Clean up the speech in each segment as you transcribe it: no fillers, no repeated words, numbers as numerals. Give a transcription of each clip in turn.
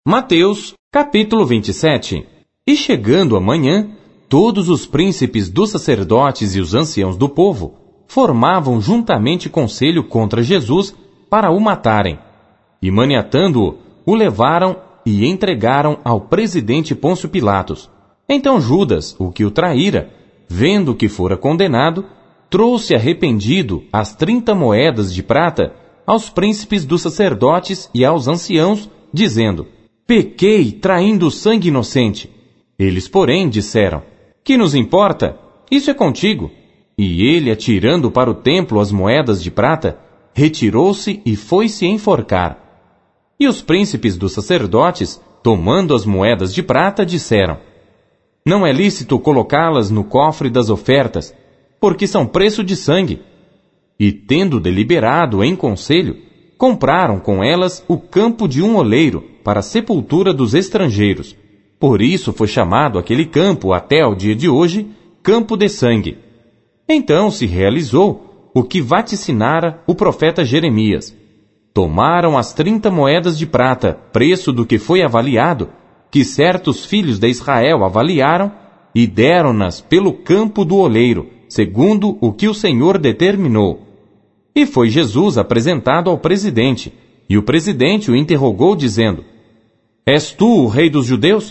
Mateus, capítulo 27. E chegando a manhã, todos os príncipes dos sacerdotes e os anciãos do povo formavam juntamente conselho contra Jesus para o matarem. E maniatando-o, o levaram e entregaram ao presidente Pôncio Pilatos. Então Judas, o que o traíra, vendo que fora condenado, trouxe arrependido as 30 moedas de prata aos príncipes dos sacerdotes e aos anciãos, dizendo: pequei traindo sangue inocente. Eles, porém, disseram: que nos importa? Isso é contigo. E ele, atirando para o templo as moedas de prata, retirou-se e foi-se enforcar. E os príncipes dos sacerdotes, tomando as moedas de prata, disseram: não é lícito colocá-las no cofre das ofertas, porque são preço de sangue. E, tendo deliberado em conselho, compraram com elas o campo de um oleiro para a sepultura dos estrangeiros. Por isso foi chamado aquele campo, até ao dia de hoje, Campo de Sangue. Então se realizou o que vaticinara o profeta Jeremias. Tomaram as 30 moedas de prata, preço do que foi avaliado, que certos filhos de Israel avaliaram, e deram-nas pelo campo do oleiro, segundo o que o Senhor determinou. E foi Jesus apresentado ao presidente, e o presidente o interrogou, dizendo: és tu o rei dos judeus?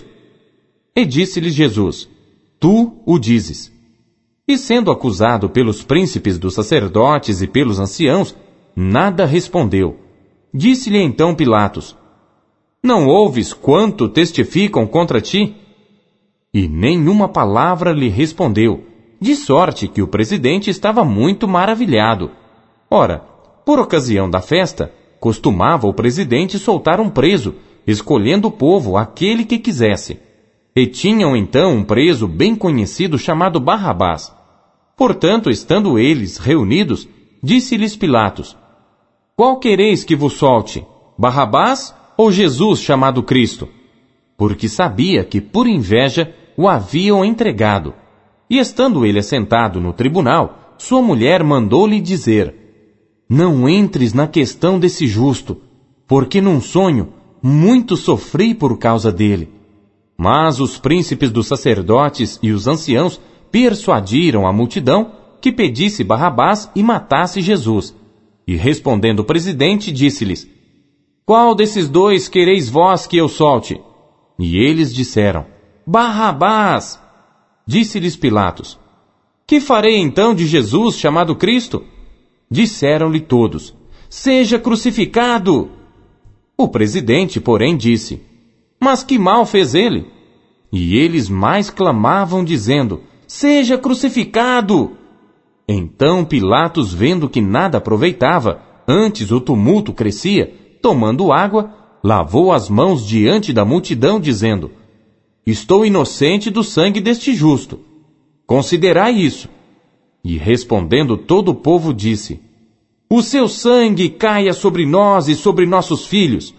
E disse-lhe Jesus: tu o dizes. E sendo acusado pelos príncipes dos sacerdotes e pelos anciãos, nada respondeu. Disse-lhe então Pilatos: não ouves quanto testificam contra ti? E nenhuma palavra lhe respondeu, de sorte que o presidente estava muito maravilhado. Ora, por ocasião da festa, costumava o presidente soltar um preso, escolhendo o povo aquele que quisesse. E tinham então um preso bem conhecido chamado Barrabás. Portanto, estando eles reunidos, disse-lhes Pilatos: qual quereis que vos solte, Barrabás ou Jesus chamado Cristo? Porque sabia que por inveja o haviam entregado. E estando ele assentado no tribunal, sua mulher mandou-lhe dizer: não entres na questão desse justo, porque num sonho muito sofri por causa dele. Mas os príncipes dos sacerdotes e os anciãos persuadiram a multidão que pedisse Barrabás e matasse Jesus. E respondendo o presidente, disse-lhes: qual desses dois quereis vós que eu solte? E eles disseram: Barrabás. Disse-lhes Pilatos: que farei então de Jesus chamado Cristo? Disseram-lhe todos: seja crucificado. O presidente, porém, disse: mas que mal fez ele? E eles mais clamavam, dizendo: seja crucificado. Então Pilatos, vendo que nada aproveitava, antes o tumulto crescia, tomando água, lavou as mãos diante da multidão, dizendo: estou inocente do sangue deste justo. Considerai isso. E respondendo todo o povo disse: o seu sangue caia sobre nós e sobre nossos filhos.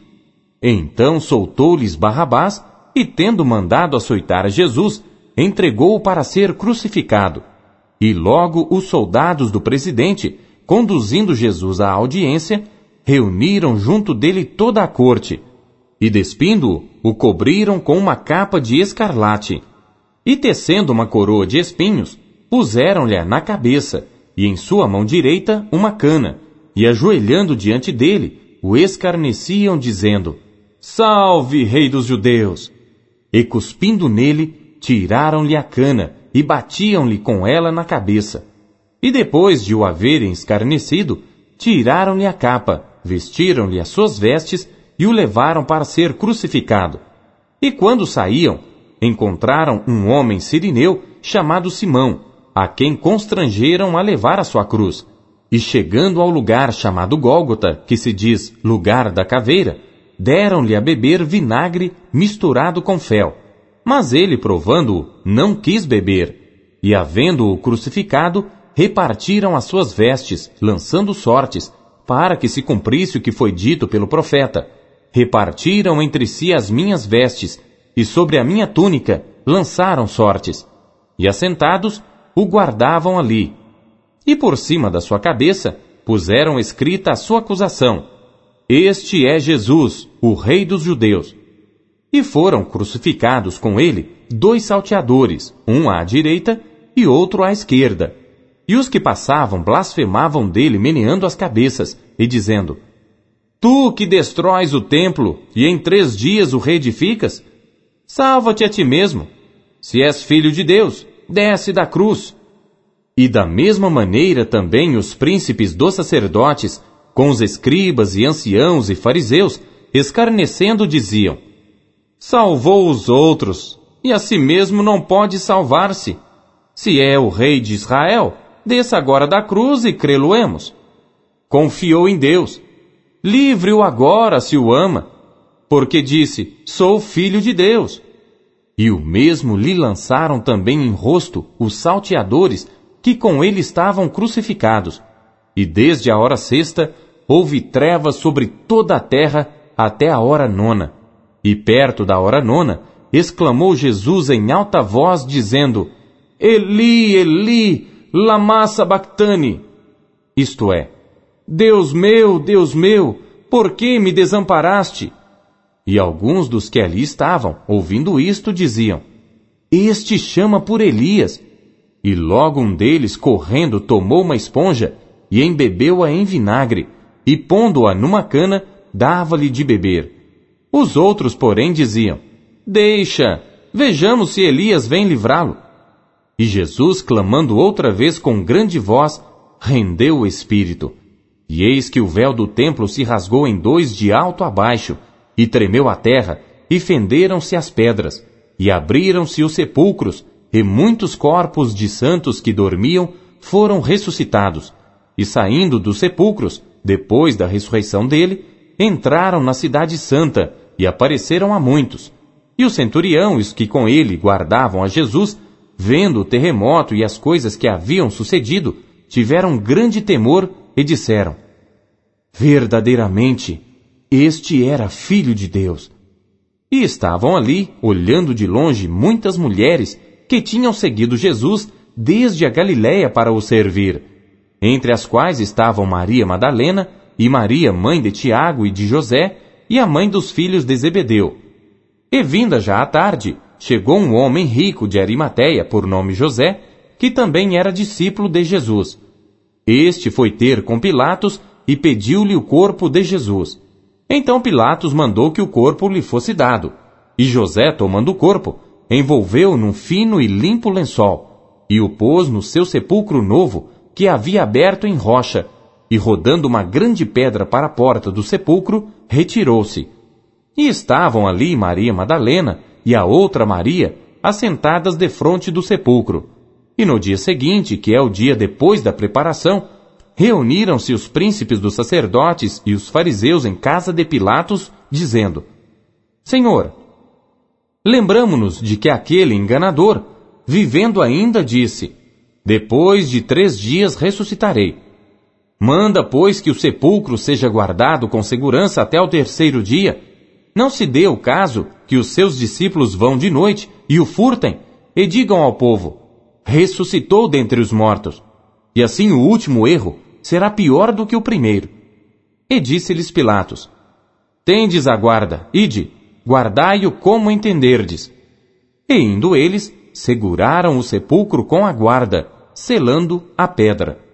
Então soltou-lhes Barrabás, e tendo mandado açoitar a Jesus, entregou-o para ser crucificado. E logo os soldados do presidente, conduzindo Jesus à audiência, reuniram junto dele toda a corte, e despindo-o, o cobriram com uma capa de escarlate. E tecendo uma coroa de espinhos, puseram-lhe na cabeça, e em sua mão direita uma cana, e ajoelhando diante dele, o escarneciam, dizendo: salve, rei dos judeus! E cuspindo nele, tiraram-lhe a cana, e batiam-lhe com ela na cabeça. E depois de o haverem escarnecido, tiraram-lhe a capa, vestiram-lhe as suas vestes, e o levaram para ser crucificado. E quando saíam, encontraram um homem sirineu chamado Simão, a quem constrangeram a levar a sua cruz. E chegando ao lugar chamado Gólgota, que se diz lugar da caveira, deram-lhe a beber vinagre misturado com fel. Mas ele, provando-o, não quis beber. E havendo-o crucificado, repartiram as suas vestes, lançando sortes, para que se cumprisse o que foi dito pelo profeta: repartiram entre si as minhas vestes, e sobre a minha túnica lançaram sortes. E assentados, o guardavam ali. E por cima da sua cabeça puseram escrita a sua acusação: Este é Jesus, o Rei dos Judeus. E foram crucificados com ele 2 salteadores, um à direita e outro à esquerda. E os que passavam blasfemavam dele, meneando as cabeças, e dizendo: Tu que destróis o templo, e em 3 dias o reedificas, salva-te a ti mesmo. Se és filho de Deus, desce da cruz. E da mesma maneira também os príncipes dos sacerdotes, com os escribas e anciãos e fariseus, escarnecendo, diziam: Salvou os outros, e a si mesmo não pode salvar-se. Se é o rei de Israel, desça agora da cruz e crê-lo-emos. Confiou em Deus. Livre-o agora, se o ama, porque disse: Sou filho de Deus. E o mesmo lhe lançaram também em rosto os salteadores que com ele estavam crucificados. E desde a hora 6ª houve trevas sobre toda a terra até a hora 9ª. E perto da hora 9ª, exclamou Jesus em alta voz, dizendo: Eli, Eli, lama sabachthani. Isto é: Deus meu, por que me desamparaste? E alguns dos que ali estavam, ouvindo isto, diziam: Este chama por Elias. E logo um deles, correndo, tomou uma esponja e embebeu-a em vinagre, e pondo-a numa cana, dava-lhe de beber. Os outros, porém, diziam: Deixa, vejamos se Elias vem livrá-lo. E Jesus, clamando outra vez com grande voz, rendeu o espírito. E eis que o véu do templo se rasgou em 2 de alto a baixo, e tremeu a terra, e fenderam-se as pedras, e abriram-se os sepulcros, e muitos corpos de santos que dormiam foram ressuscitados, e saindo dos sepulcros, depois da ressurreição dele, entraram na cidade santa, e apareceram a muitos. E o centurião e os que com ele guardavam a Jesus, vendo o terremoto e as coisas que haviam sucedido, tiveram grande temor e disseram: Verdadeiramente, este era filho de Deus. E estavam ali, olhando de longe, muitas mulheres que tinham seguido Jesus desde a Galiléia para o servir, entre as quais estavam Maria Madalena e Maria, mãe de Tiago e de José, e a mãe dos filhos de Zebedeu. E vinda já a tarde, chegou um homem rico de Arimateia, por nome José, que também era discípulo de Jesus. Este foi ter com Pilatos e pediu-lhe o corpo de Jesus. Então Pilatos mandou que o corpo lhe fosse dado. E José, tomando o corpo, envolveu-o num fino e limpo lençol, e o pôs no seu sepulcro novo, que havia aberto em rocha, e rodando uma grande pedra para a porta do sepulcro, retirou-se. E estavam ali Maria Madalena e a outra Maria, assentadas defronte do sepulcro. E no dia seguinte, que é o dia depois da preparação, reuniram-se os príncipes dos sacerdotes e os fariseus em casa de Pilatos, dizendo: Senhor, lembramo-nos de que aquele enganador, vivendo ainda, disse: Depois de 3 dias ressuscitarei. Manda, pois, que o sepulcro seja guardado com segurança até o 3º dia. Não se dê o caso que os seus discípulos vão de noite e o furtem, e digam ao povo: ressuscitou dentre os mortos. E assim o último erro será pior do que o primeiro. E disse-lhes Pilatos: Tendes a guarda, ide, guardai-o como entenderdes. E indo eles, seguraram o sepulcro com a guarda, selando a pedra.